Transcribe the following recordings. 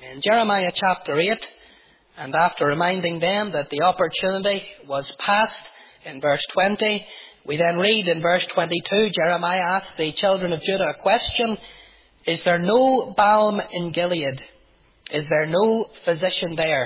In Jeremiah chapter 8, and after reminding them that the opportunity was past in verse 20, we then read in verse 22, Jeremiah asked the children of Judah a question: is there no balm in Gilead? Is there no physician there?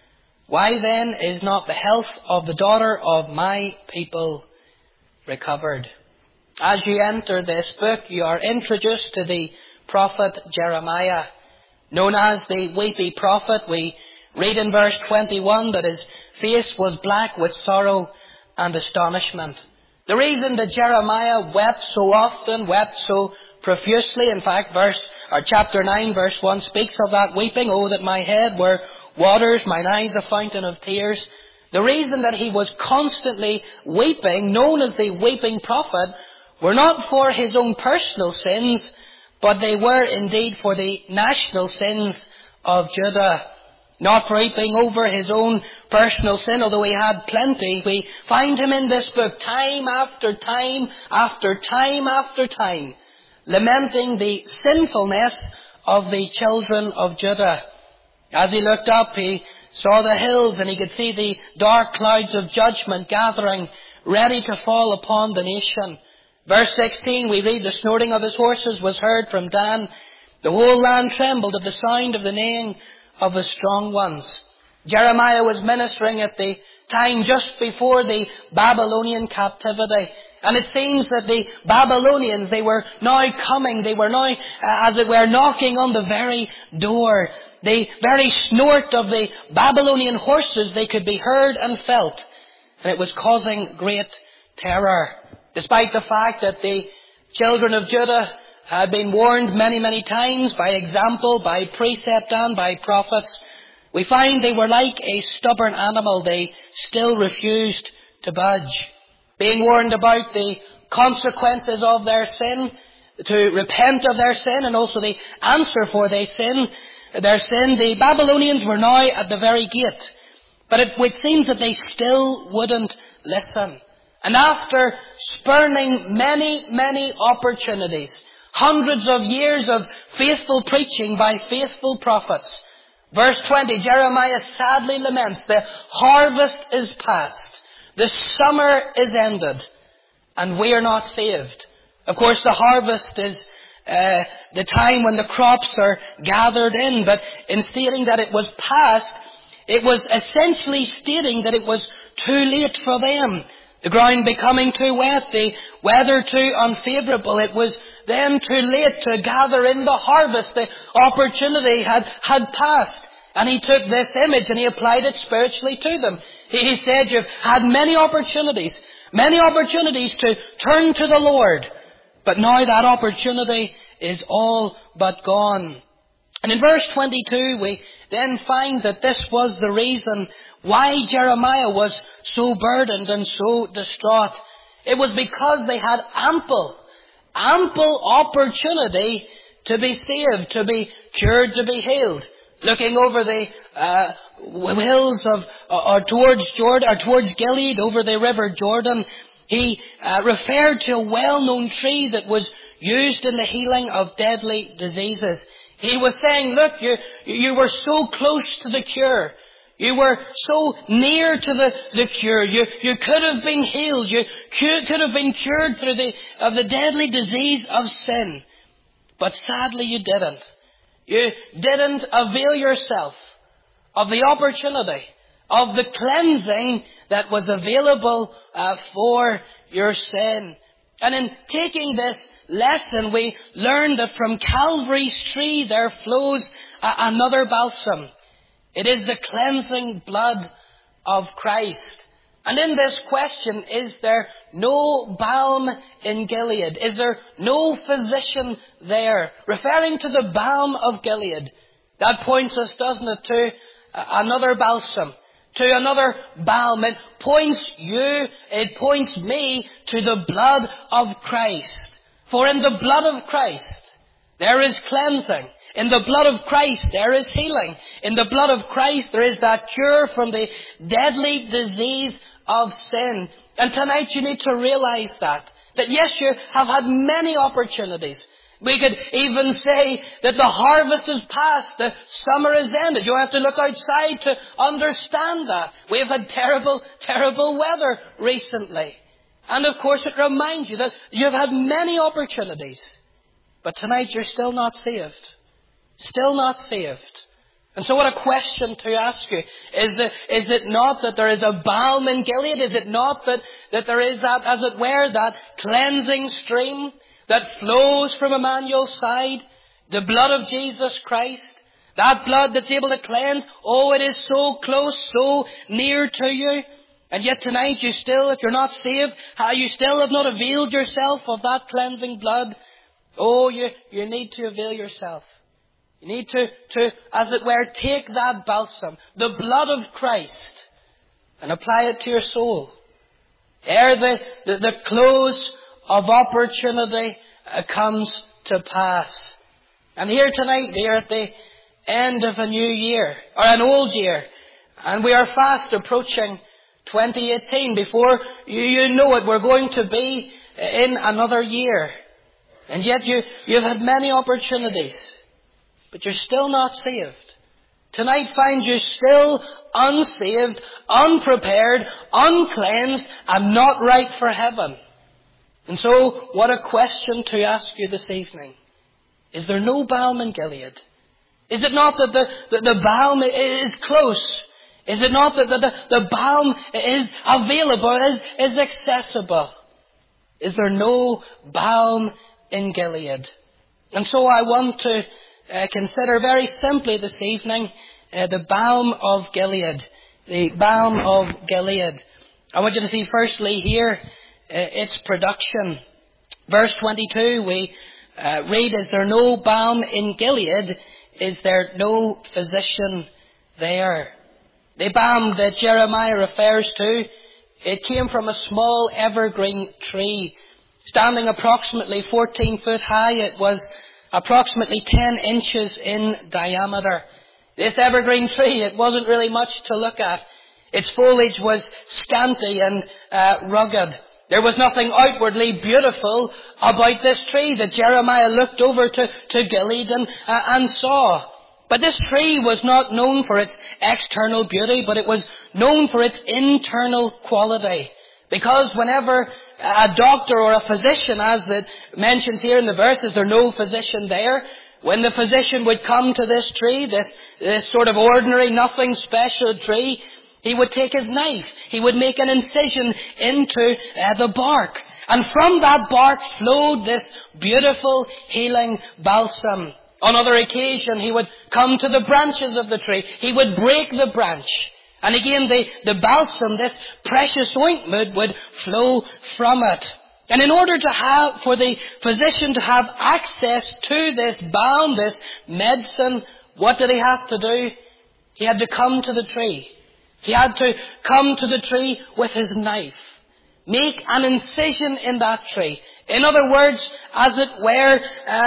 Why then is not the health of the daughter of my people recovered? As you enter this book, you are introduced to the prophet Jeremiah, known as the weepy prophet. We read in verse 21 that his face was black with sorrow and astonishment. The reason that Jeremiah wept so often, wept so profusely, in fact, chapter 9, verse 1 speaks of that weeping. Oh, that my head were waters, mine eyes a fountain of tears. The reason that he was constantly weeping, known as the weeping prophet, were not for his own personal sins, but they were indeed for the national sins of Judah. Not for weeping over his own personal sin, although he had plenty. We find him in this book time after time after time after time, lamenting the sinfulness of the children of Judah. As he looked up, he saw the hills and he could see the dark clouds of judgment gathering, ready to fall upon the nation. Verse 16, we read, the snorting of his horses was heard from Dan. The whole land trembled at the sound of the neighing of the strong ones. Jeremiah was ministering at the time just before the Babylonian captivity. And it seems that the Babylonians, they were now coming. They were now, as it were, knocking on the very door. The very snort of the Babylonian horses, they could be heard and felt. And it was causing great terror. Despite the fact that the children of Judah had been warned many, many times by example, by precept and by prophets, we find they were like a stubborn animal. They still refused to budge. Being warned about the consequences of their sin, to repent of their sin, and also the answer for their sin, the Babylonians were now at the very gate. But it seems that they still wouldn't listen. And after spurning many, many opportunities, hundreds of years of faithful preaching by faithful prophets, verse 20, Jeremiah sadly laments, the harvest is past, the summer is ended, and we are not saved. Of course, the harvest is the time when the crops are gathered in, but in stating that it was past, it was essentially stating that it was too late for them. The ground becoming too wet, the weather too unfavourable. It was then too late to gather in the harvest. The opportunity had passed. And he took this image and he applied it spiritually to them. He said, you've had many opportunities to turn to the Lord. But now that opportunity is all but gone. And in verse 22, we then find that this was the reason why Jeremiah was so burdened and so distraught. It was because they had ample opportunity to be saved, to be cured, to be healed. Looking over the hills towards Gilead, over the river Jordan, he referred to a well-known tree that was used in the healing of deadly diseases. He was saying, look, you were so close to the cure. You were so near to the cure. You could have been healed. You could have been cured of the deadly disease of sin. But sadly you didn't. You didn't avail yourself of the opportunity, of the cleansing that was available for your sin. And in taking this lesson, we learn that from Calvary's tree there flows another balsam. It is the cleansing blood of Christ. And in this question, is there no balm in Gilead? Is there no physician there? Referring to the balm of Gilead. That points us, doesn't it, to another balsam, to another balm. It points me to the blood of Christ. For in the blood of Christ, there is cleansing. In the blood of Christ, there is healing. In the blood of Christ, there is that cure from the deadly disease of sin. And tonight you need to realize that yes, you have had many opportunities. We could even say that the harvest is past, the summer is ended. You have to look outside to understand that. We have had terrible, terrible weather recently. And of course it reminds you that you've had many opportunities. But tonight you're still not saved. Still not saved. And so what a question to ask you. Is it not that there is a balm in Gilead? Is it not that there is that, as it were, that cleansing stream that flows from Emmanuel's side? The blood of Jesus Christ. That blood that's able to cleanse. Oh, it is so close, so near to you. And yet tonight you still, if you're not saved, you still have not availed yourself of that cleansing blood. Oh, you need to avail yourself. You need to, as it were, take that balsam, the blood of Christ, and apply it to your soul. Ere the close of opportunity comes to pass. And here tonight, we are at the end of a new year, or an old year, and we are fast approaching 2018. Before you know it, we're going to be in another year. And yet you've had many opportunities. But you're still not saved. Tonight finds you still unsaved, unprepared, uncleansed, and not right for heaven. And so, what a question to ask you this evening. Is there no balm in Gilead? Is it not that the balm is close? Is it not that the balm is available, is accessible? Is there no balm in Gilead? And so I want to consider very simply this evening the balm of Gilead. The balm of Gilead. I want you to see firstly here its production. Verse 22 we read, is there no balm in Gilead? Is there no physician there? The balm that Jeremiah refers to, it came from a small evergreen tree, standing approximately 14 foot high. It was approximately 10 inches in diameter. This evergreen tree, it wasn't really much to look at. Its foliage was scanty and rugged. There was nothing outwardly beautiful about this tree that Jeremiah looked over to Gilead and saw. But this tree was not known for its external beauty, but it was known for its internal quality. Because whenever a doctor or a physician, as it mentions here in the verses, there's no physician there. When the physician would come to this tree, this sort of ordinary, nothing special tree, he would take his knife. He would make an incision into the bark. And from that bark flowed this beautiful healing balsam. On other occasion, he would come to the branches of the tree. He would break the branch. And again, the balsam, this precious ointment, would flow from it. And in order for the physician to have access to this balm, this medicine, what did he have to do? He had to come to the tree. He had to come to the tree with his knife. Make an incision in that tree. In other words, as it were,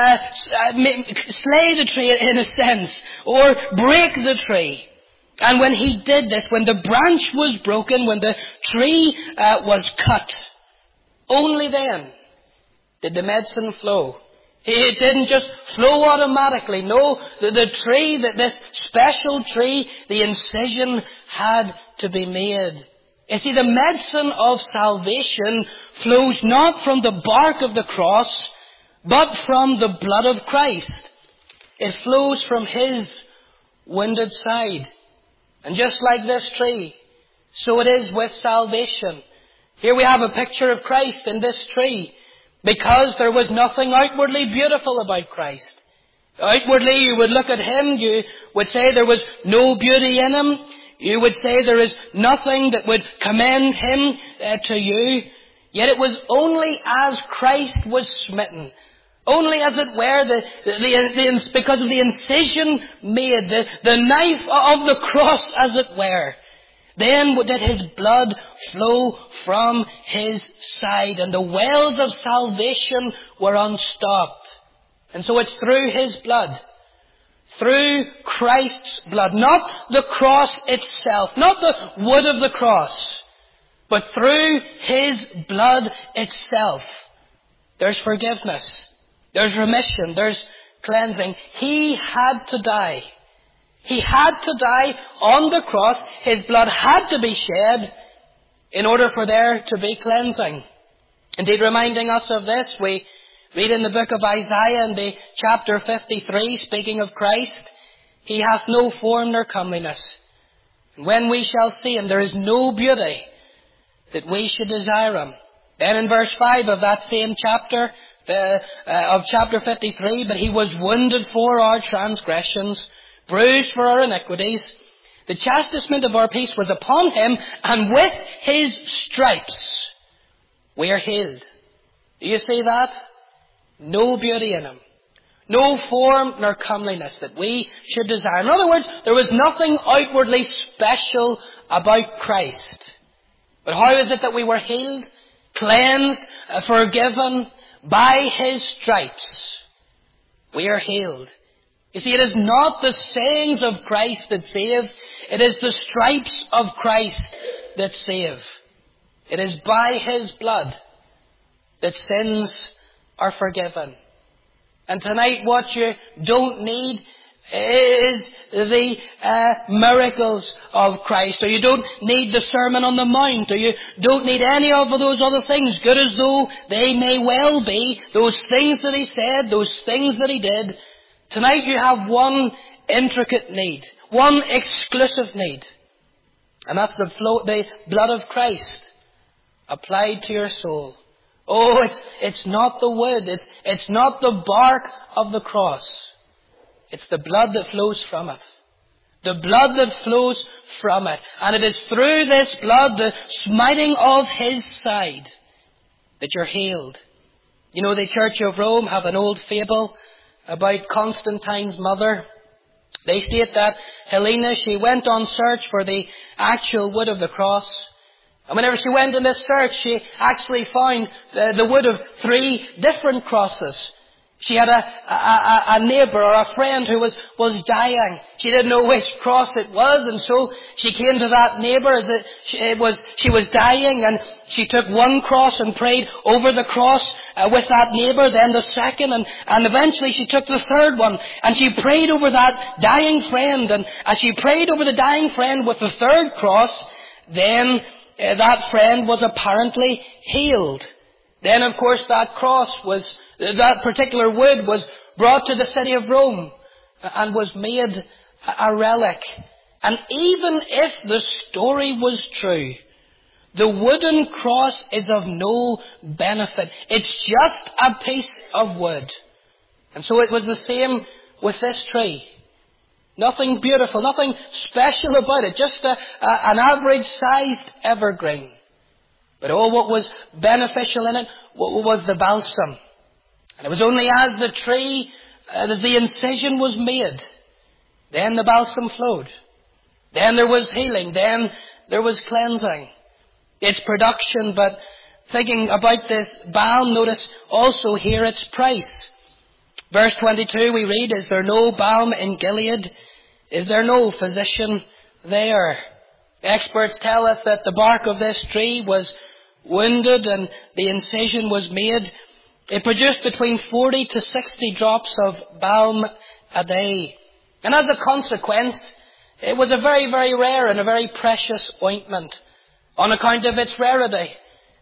slay the tree in a sense, or break the tree. And when he did this, when the branch was broken, when the tree was cut, only then did the medicine flow. It didn't just flow automatically. No, the tree, this special tree, the incision had to be made. You see, the medicine of salvation flows not from the bark of the cross, but from the blood of Christ. It flows from His wounded side. And just like this tree, so it is with salvation. Here we have a picture of Christ in this tree, because there was nothing outwardly beautiful about Christ. Outwardly, you would look at Him, you would say there was no beauty in Him. You would say there is nothing that would commend Him to you. Yet it was only as Christ was smitten, only as it were, because of the incision made, the knife of the cross as it were, then did His blood flow from His side, and the wells of salvation were unstopped. And so it's through His blood, through Christ's blood, not the cross itself, not the wood of the cross, but through His blood itself, there's forgiveness. There's remission. There's cleansing. He had to die. He had to die on the cross. His blood had to be shed in order for there to be cleansing. Indeed, reminding us of this, we read in the book of Isaiah in the chapter 53, speaking of Christ, He hath no form nor comeliness. And when we shall see Him, there is no beauty that we should desire Him. Then in verse 5 of that same chapter, of chapter 53, but He was wounded for our transgressions, bruised for our iniquities. The chastisement of our peace was upon Him, and with His stripes we are healed. Do you see that? No beauty in Him. No form nor comeliness that we should desire. In other words, there was nothing outwardly special about Christ. But how is it that we were healed, cleansed, forgiven? By His stripes we are healed. You see, it is not the sayings of Christ that save. It is the stripes of Christ that save. It is by His blood that sins are forgiven. And tonight what you don't need is the miracles of Christ, or you don't need the Sermon on the Mount, or you don't need any of those other things, good as though they may well be, those things that He said, those things that He did. Tonight you have one intricate need, one exclusive need, and that's the blood of Christ applied to your soul. Oh, it's not the wood, it's not the bark of the cross. It's the blood that flows from it. The blood that flows from it. And it is through this blood, the smiting of His side, that you're healed. You know, the Church of Rome have an old fable about Constantine's mother. They state that Helena, she went on search for the actual wood of the cross. And whenever she went in this search, she actually found the wood of 3 different crosses. She had a neighbour or a friend who was dying. She didn't know which cross it was, and so she came to that neighbour as she was dying, and she took one cross and prayed over the cross with that neighbour, then the second, and eventually she took the third one, and she prayed over that dying friend, and as she prayed over the dying friend with the third cross, then that friend was apparently healed. Then, of course, that particular wood was brought to the city of Rome and was made a relic. And even if the story was true, the wooden cross is of no benefit. It's just a piece of wood. And so it was the same with this tree. Nothing beautiful, nothing special about it, just an average-sized evergreen. But what was beneficial in it was the balsam. And it was only as the tree, as the incision was made, then the balsam flowed. Then there was healing. Then there was cleansing. Its production, but thinking about this balm, notice also here its price. Verse 22 we read, "Is there no balm in Gilead? Is there no physician there?" Experts tell us that the bark of this tree was wounded and the incision was made. It produced between 40 to 60 drops of balm a day. And as a consequence, it was a very, very rare and a very precious ointment. On account of its rarity,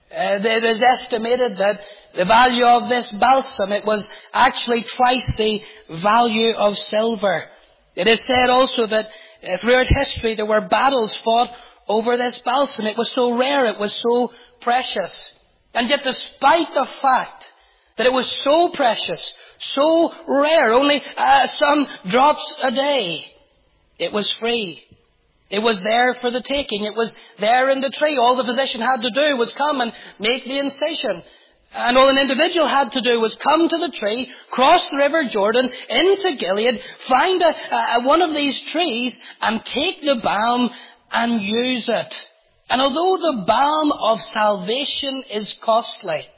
it is estimated that the value of this balsam, it was actually twice the value of silver. It is said also that throughout history there were battles fought over this balsam. It was so rare, it was so precious. And yet despite the fact that it was so precious, so rare, only some drops a day, it was free. It was there for the taking. It was there in the tree. All the physician had to do was come and make the incision. And all an individual had to do was come to the tree, cross the river Jordan, into Gilead, find one of these trees and take the balm and use it. And although the balm of salvation is costly,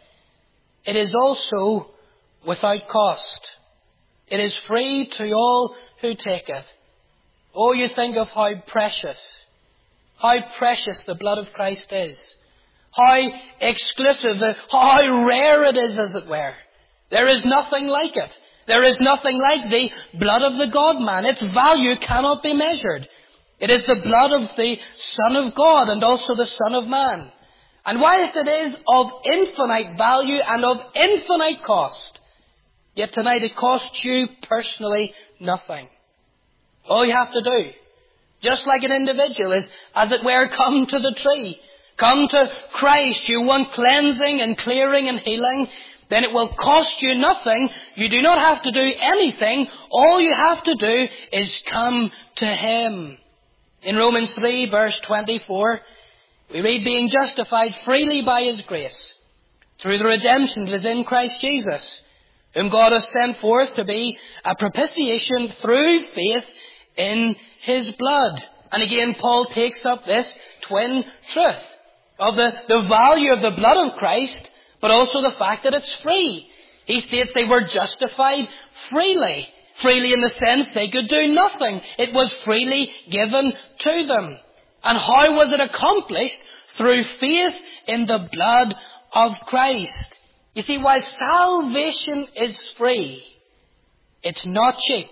it is also without cost. It is free to all who take it. Oh, you think of how precious the blood of Christ is. How exclusive, how rare it is, as it were. There is nothing like it. There is nothing like the blood of the God-man. Its value cannot be measured. It is the blood of the Son of God and also the Son of Man. And whilst it is of infinite value and of infinite cost, yet tonight it costs you personally nothing. All you have to do, just like an individual, is, as it were, come to the tree. Come to Christ. You want cleansing and clearing and healing, then it will cost you nothing. You do not have to do anything. All you have to do is come to Him. In Romans 3, verse 24, we read, being justified freely by His grace, through the redemption that is in Christ Jesus, whom God has sent forth to be a propitiation through faith in His blood. And again, Paul takes up this twin truth of the value of the blood of Christ, but also the fact that it's free. He states they were justified freely. Freely in the sense they could do nothing. It was freely given to them. And how was it accomplished? Through faith in the blood of Christ. You see, while salvation is free, it's not cheap.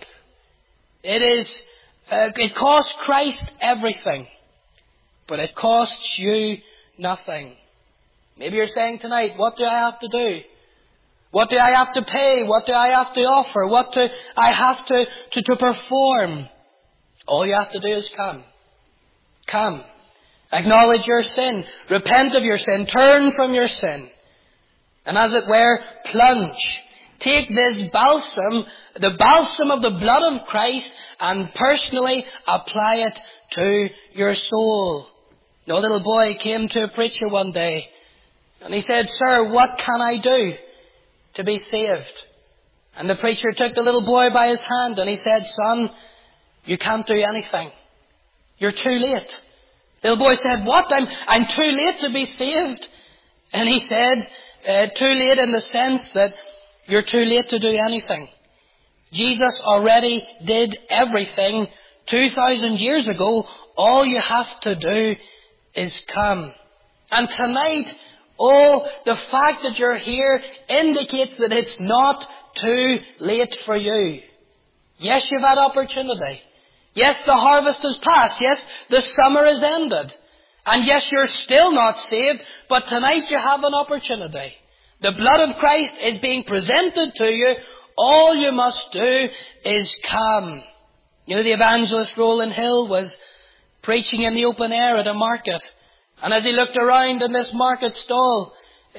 It costs Christ everything, but it costs you nothing. Maybe you're saying tonight, what do I have to do? What do I have to pay? What do I have to offer? What do I have to perform? All you have to do is come. Come. Acknowledge your sin. Repent of your sin. Turn from your sin. And as it were, plunge. Take this balsam, the balsam of the blood of Christ, and personally apply it to your soul. A little boy came to a preacher one day, and he said, "Sir, what can I do to be saved?" And the preacher took the little boy by his hand, and he said, "Son, you can't do anything. You're too late." The little boy said, "What? I'm too late to be saved?" And he said, too late in the sense that you're too late to do anything. Jesus already did everything 2,000 years ago. All you have to do is come. And tonight, the fact that you're here indicates that it's not too late for you. Yes, you've had opportunity. Yes, the harvest has passed. Yes, the summer has ended. And yes, you're still not saved, but tonight you have an opportunity. The blood of Christ is being presented to you. All you must do is come. The evangelist Roland Hill was preaching in the open air at a market. And as he looked around in this market stall,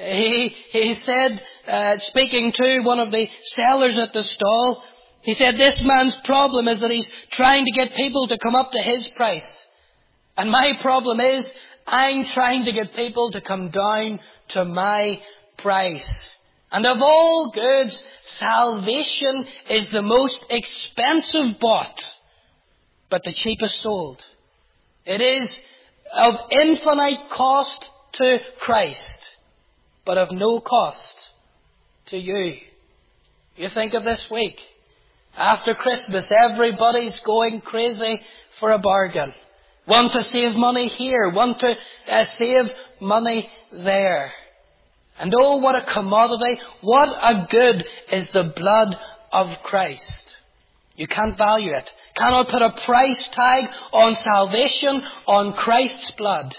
he said, speaking to one of the sellers at the stall, he said, "This man's problem is that he's trying to get people to come up to his price. And my problem is, I'm trying to get people to come down to my price." And of all goods, salvation is the most expensive bought, but the cheapest sold. It is of infinite cost to Christ, but of no cost to you. You think of this week. After Christmas, everybody's going crazy for a bargain. Want to save money here, want to save money there. And oh, what a commodity, what a good is the blood of Christ. You can't value it. Cannot put a price tag on salvation, on Christ's blood.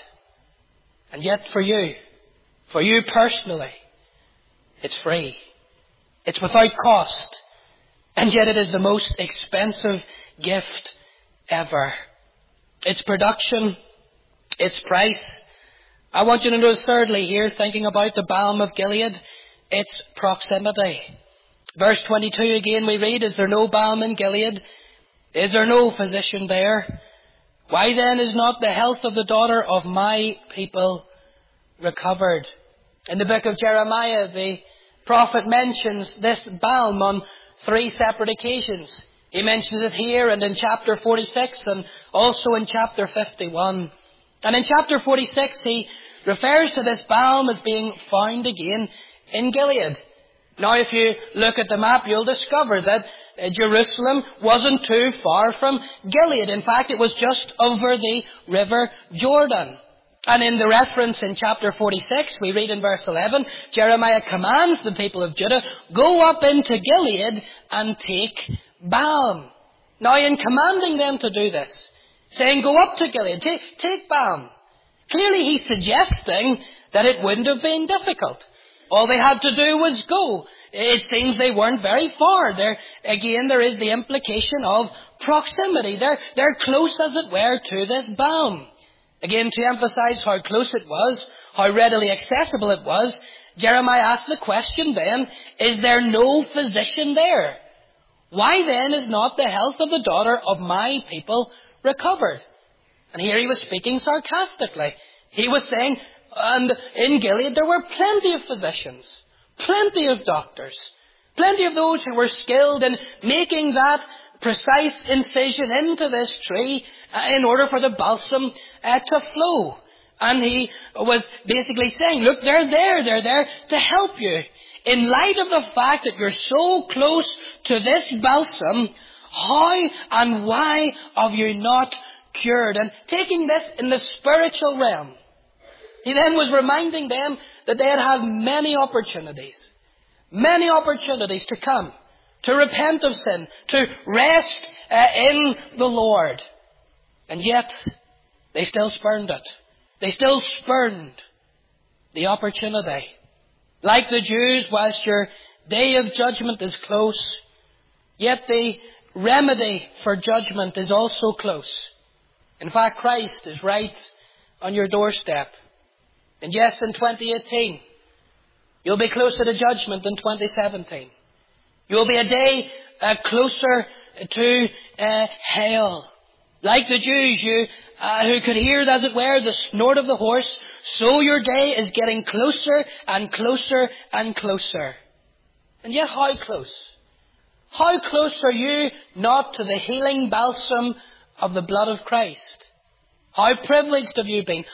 And yet for you personally, it's free. It's without cost. And yet it is the most expensive gift ever. Its production, its price. I want you to notice thirdly here, thinking about the balm of Gilead, its proximity. Verse 22 again we read, "Is there no balm in Gilead? Is there no physician there? Why then is not the health of the daughter of my people recovered?" In the book of Jeremiah, the prophet mentions this balm on 3 separate occasions. He mentions it here and in chapter 46 and also in chapter 51. And in chapter 46 he refers to this balm as being found again in Gilead. Now if you look at the map, you'll discover that Jerusalem wasn't too far from Gilead. In fact, it was just over the river Jordan. And in the reference in chapter 46, we read in verse 11, Jeremiah commands the people of Judah, go up into Gilead and take balm. Now in commanding them to do this, saying go up to Gilead, take balm, clearly he's suggesting that it wouldn't have been difficult. All they had to do was go. It seems they weren't very far. There is the implication of proximity. They're close, as it were, to this balm. Again, to emphasize how close it was, how readily accessible it was, Jeremiah asked the question then, is there no physician there? Why then is not the health of the daughter of my people recovered? And here he was speaking sarcastically. He was saying, and in Gilead there were plenty of physicians, plenty of doctors, plenty of those who were skilled in making that precise incision into this tree in order for the balsam to flow. And he was basically saying, look, they're there to help you. In light of the fact that you're so close to this balsam, how and why are you not cured? And taking this in the spiritual realm, he then was reminding them that they had many opportunities to come, to repent of sin, to rest in the Lord. And yet, they still spurned it. They still spurned the opportunity. Like the Jews, whilst your day of judgment is close, yet the remedy for judgment is also close. In fact, Christ is right on your doorstep. And yes, in 2018, you'll be closer to judgment than 2017. You'll be a day closer to hell. Like the Jews, who could hear, as it were, the snort of the horse, so your day is getting closer and closer and closer. And yet how close? How close are you not to the healing balsam of the blood of Christ? How privileged have you been?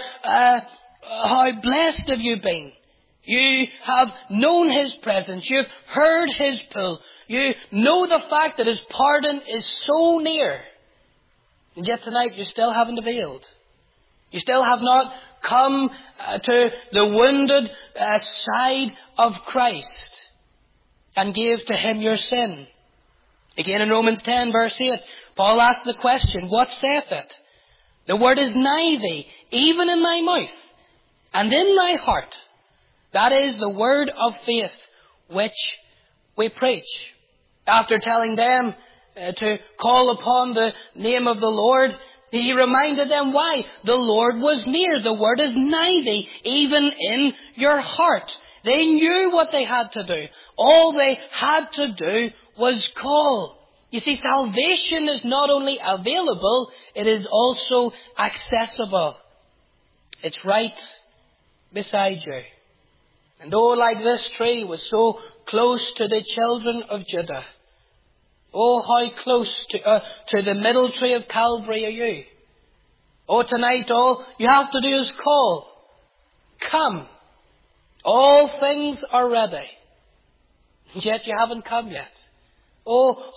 How blessed have you been? You have known His presence. You've heard His pull. You know the fact that His pardon is so near. And yet tonight you still haven't availed. You still have not come to the wounded side of Christ and gave to Him your sin. Again in Romans 10 verse 8, Paul asked the question, what saith it? The word is nigh thee, even in thy mouth and in thy heart. That is the word of faith which we preach. After telling them to call upon the name of the Lord, he reminded them why. The Lord was near. The word is nigh thee, even in your heart. They knew what they had to do. All they had to do was call. You see, salvation is not only available, it is also accessible. It's right beside you. And oh, like this tree was so close to the children of Judah. Oh, how close to the middle tree of Calvary are you? Oh, tonight all you have to do is call. Come. All things are ready. And yet you haven't come yet. Oh,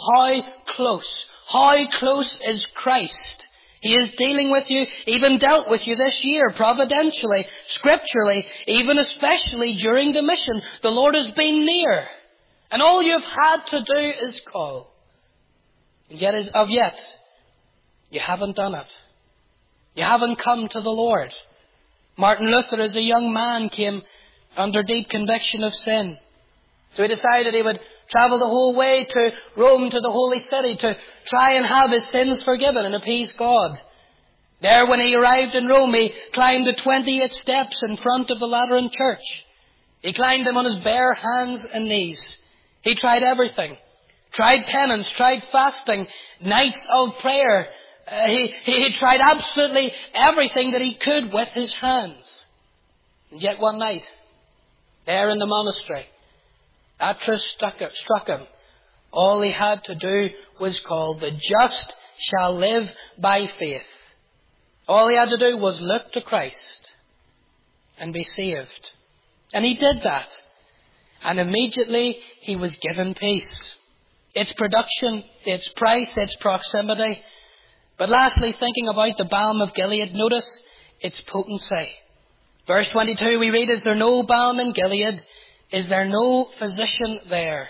how close is Christ? He is dealing with you, even dealt with you this year, providentially, scripturally, even especially during the mission. The Lord has been near. And all you've had to do is call. And yet, you haven't done it. You haven't come to the Lord. Martin Luther, as a young man, came under deep conviction of sin. So he decided he would travel the whole way to Rome, to the holy city, to try and have his sins forgiven and appease God. There, when he arrived in Rome, he climbed the 28 steps in front of the Lateran Church. He climbed them on his bare hands and knees. He tried everything. Tried penance, tried fasting, nights of prayer. He tried absolutely everything that he could with his hands. And yet one night, there in the monastery, Atra struck him. All he had to do was call, the just shall live by faith. All he had to do was look to Christ and be saved. And he did that. And immediately he was given peace. Its production, its price, its proximity. But lastly, thinking about the balm of Gilead, notice its potency. Verse 22 we read, is there no balm in Gilead? Is there no physician there?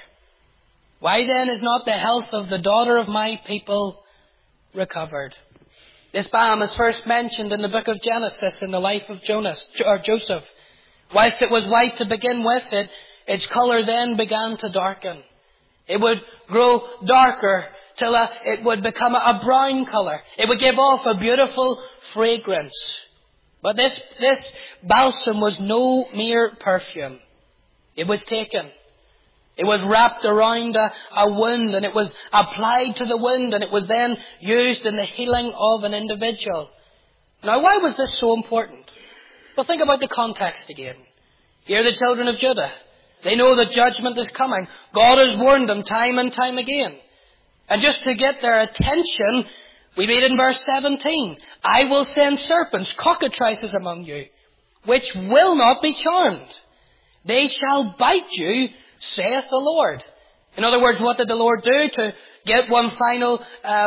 Why then is not the health of the daughter of my people recovered? This balm is first mentioned in the book of Genesis in the life of Joseph. Whilst it was white to begin with, its colour then began to darken. It would grow darker till it would become a brown colour. It would give off a beautiful fragrance. But this balsam was no mere perfume. It was taken. It was wrapped around a wound, and it was applied to the wound, and it was then used in the healing of an individual. Now, why was this so important? Well, think about the context again. Here the children of Judah. They know that judgment is coming. God has warned them time and time again. And just to get their attention, we read in verse 17, I will send serpents, cockatrices among you, which will not be charmed. They shall bite you, saith the Lord. In other words, what did the Lord do to get one final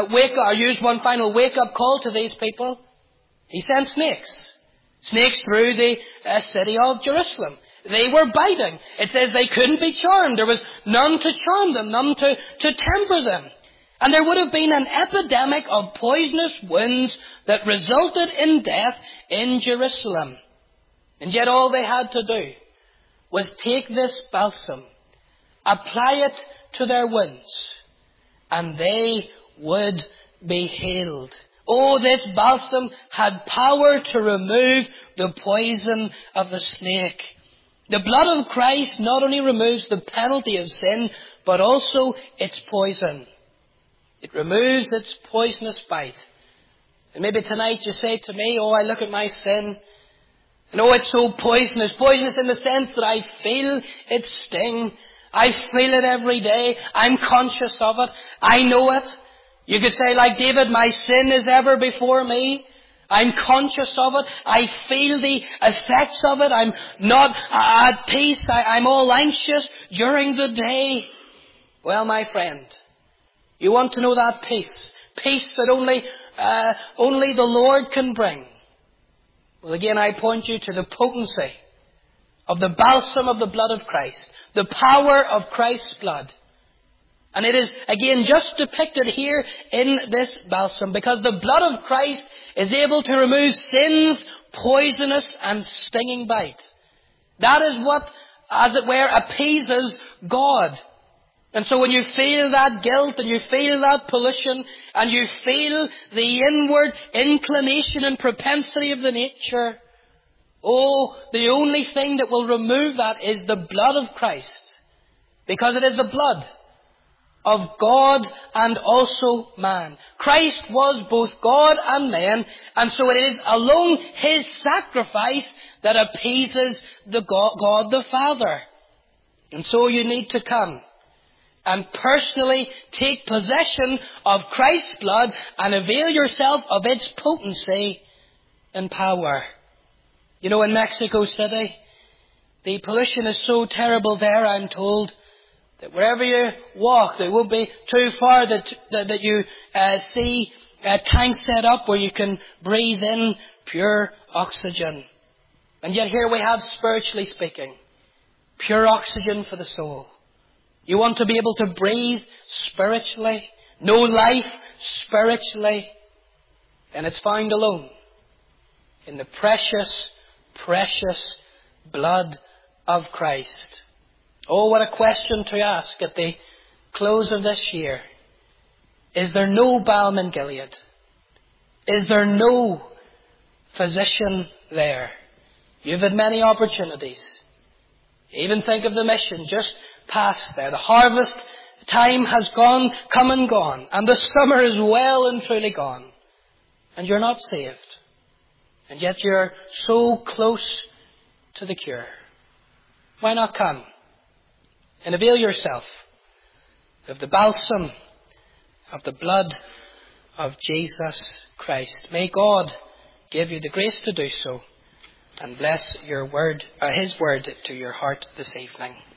use one final wake-up call to these people? He sent snakes. Snakes through the city of Jerusalem. They were biting. It says they couldn't be charmed. There was none to charm them, none to temper them. And there would have been an epidemic of poisonous wounds that resulted in death in Jerusalem. And yet all they had to do was take this balsam, apply it to their wounds, and they would be healed. Oh, this balsam had power to remove the poison of the snake. The blood of Christ not only removes the penalty of sin, but also its poison. It removes its poisonous bite. And maybe tonight you say to me, oh, I look at my sin, and oh, it's so poisonous. Poisonous in the sense that I feel its sting. I feel it every day. I'm conscious of it. I know it. You could say, like David, my sin is ever before me. I'm conscious of it. I feel the effects of it. I'm not at peace. I'm all anxious during the day. Well, my friend, you want to know that peace. Peace that only the Lord can bring. Well, again, I point you to the potency of the balsam of the blood of Christ. The power of Christ's blood. And it is, again, just depicted here in this balsam, because the blood of Christ is able to remove sin's poisonous and stinging bite. That is what, as it were, appeases God. And so when you feel that guilt and you feel that pollution and you feel the inward inclination and propensity of the nature, oh, the only thing that will remove that is the blood of Christ. Because it is the blood of God and also man. Christ was both God and man, and so it is alone His sacrifice that appeases the God the Father. And so you need to come and personally take possession of Christ's blood and avail yourself of its potency and power. You know, in Mexico City, the pollution is so terrible there, I'm told, that wherever you walk, it won't be too far that you see tanks set up where you can breathe in pure oxygen. And yet here we have, spiritually speaking, pure oxygen for the soul. You want to be able to breathe spiritually, know life spiritually, and it's found alone in the precious, precious blood of Christ. Oh, what a question to ask at the close of this year. Is there no balm in Gilead? Is there no physician there? You've had many opportunities. Even think of the mission just past there. The harvest time has come and gone. And the summer is well and truly gone. And you're not saved. And yet you're so close to the cure. Why not come and avail yourself of the balsam of the blood of Jesus Christ? May God give you the grace to do so and bless your word, His word to your heart this evening.